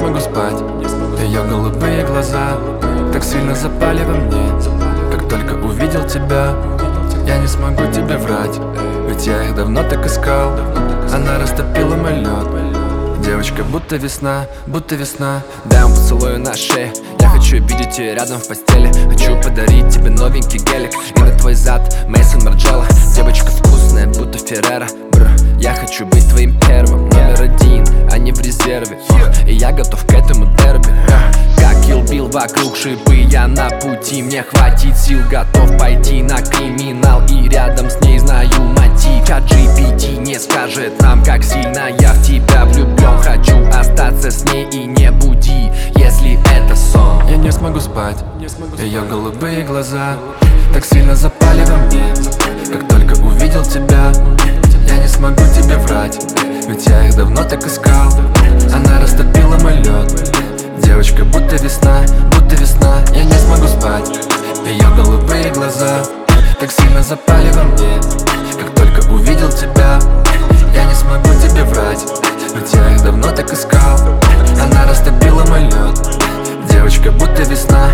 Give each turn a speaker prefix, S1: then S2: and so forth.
S1: смогу спать. Ее голубые глаза так сильно запали во мне. Как только увидел тебя, я не смогу тебе врать, ведь я их давно так искал. Она растопила мой лед. Девочка, будто весна, будто весна.
S2: Дай он поцелую на шее. Я хочу видеть ее рядом в постели. Хочу подарить тебе новенький гелик и на твой зад Мейсон Марджелло. Девочка вкусная, будто Феррера. Я хочу быть твоим первым, номер один, а не в резерве. И я готов к этому дерби. Как Kill Bill, вокруг шипы, я на пути. Мне хватит сил, готов пойти на криминал. И рядом с ней знаю мотив. А GPT не скажет нам, как сильно я в тебя влюблен. Хочу остаться с ней и не буди, если это сон.
S1: Я не смогу спать. Ее голубые глаза так сильно запали во мне. Как только увидел тебя, я не смогу тебе врать, ведь я их давно так искал. Она растопила мой лед. Девочка, будто весна, будто весна. Я не смогу спать. Ее голубые глаза так сильно запали во мне. Как только увидел тебя, я не смогу тебе врать, ведь я их давно так искал. Она растопила мой лед. Девочка, будто весна,